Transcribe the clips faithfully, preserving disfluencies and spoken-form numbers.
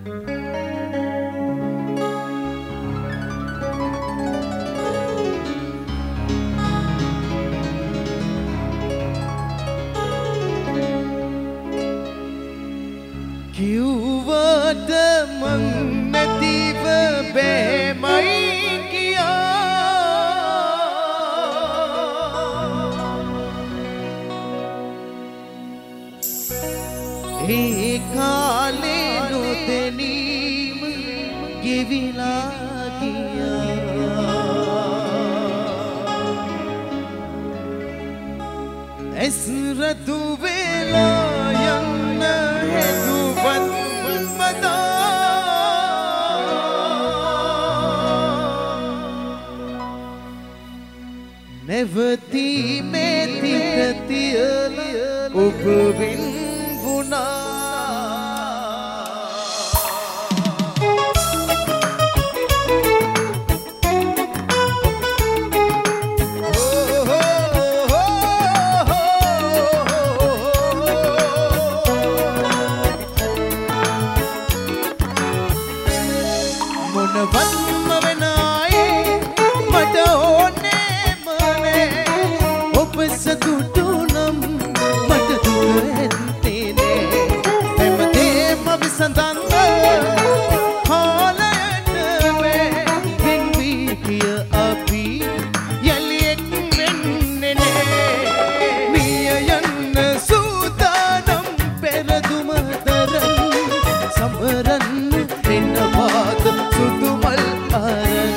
කිව්වට මං නැතිව බෑමයි ඒ කාලේ නොදැනීම ගෙවිලා ගියා ඇස් රතු වෙලා යන්න හැදුවත් මදා නැවතීමේ තිත තියලා ඔබ වෙන් මොනවත්ම වෙනායේ මට ඕනේ මනේ ඔබ සතුටු නම් මට දුක ඇත්තේ නෑ හැමදේම විසඳන්න කාලයට වේ වෙන් වී ගිය අපි යලි එක් වෙන්නේ නෑ මිය යන්න සූදානම් පෙරදුම දරන් සමරන්න එන්නවාද සුදු මල් අරන්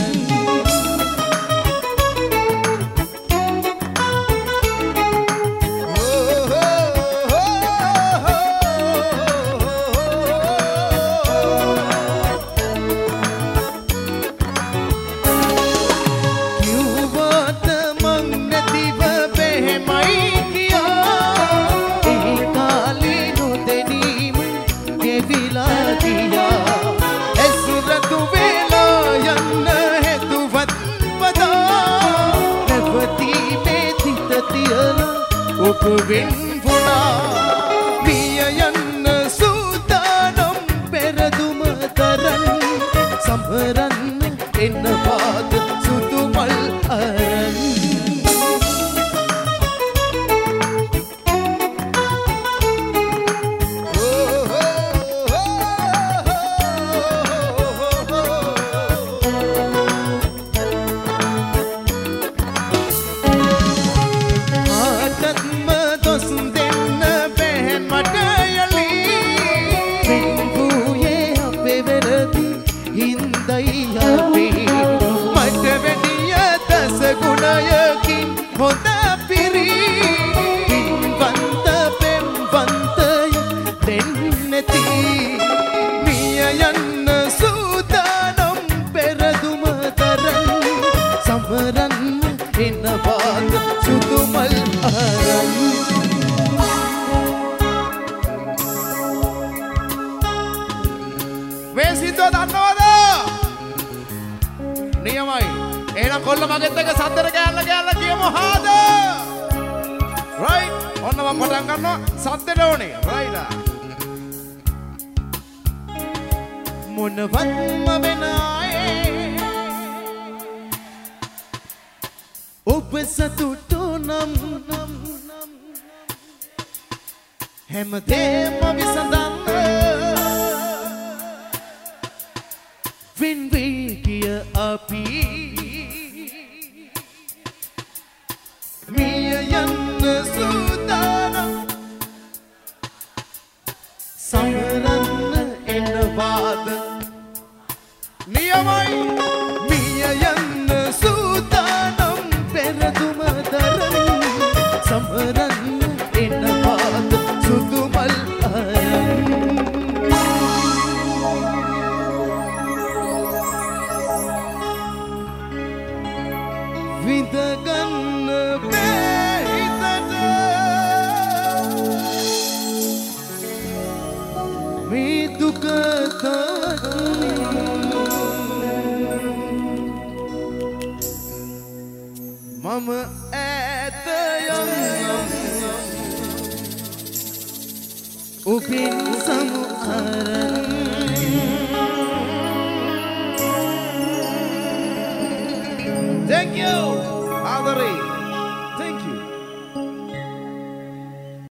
කිව්වට මං නැතිව බැහැමයි කියා ඒ කාලේ නොදැනීම ගෙවිලා ගියා ඇසුරතු වෙලා යන්න හැදුවත් වදා නැවතීමේ තිත තියලා ඔබ වෙන් වුණා මිය යන්න සූදානම් පෙරදුම තරන් සමරන්න එන්නවාද සුදු මල් අරන් මට වැඩිය දස ගුණයකින් හොඳ පිරි පින්වන්ත පෙම්වන්තය දෙන්නැති මිය යන්න සූදානම් පෙරදුම තරන් සමරන්න එන්නවාද සුදු මල් අරන් මේ සිද්ධිය දන්නවද? නියමයි. එහෙනම් කොල්ල මගෙත් එක සද්දර ගෑල්ල ගෑල්ල කියමු හාද? රයිට්. ඔන්න මම පටන් ගන්නවා සද්දෙට ඕනේ. රයිට්. මොනවත්ම වෙනායේ ඔබ සතුටු නම් හැමදේම විසඳන්න වෙන් වී ගිය අපි මිය යන්න සූදානම් සමරන්න එන්නවාද නියමයි මිය යන්න සූදානම් පෙරදුම දරන් සමරන්න එන්නවාද සුදු මල් අරන් විඳගන්න බෑ හිතට මේ දුක මම ඈත යන්නම් ඔබෙන් සමු අරන් Thank you. ආදරේ.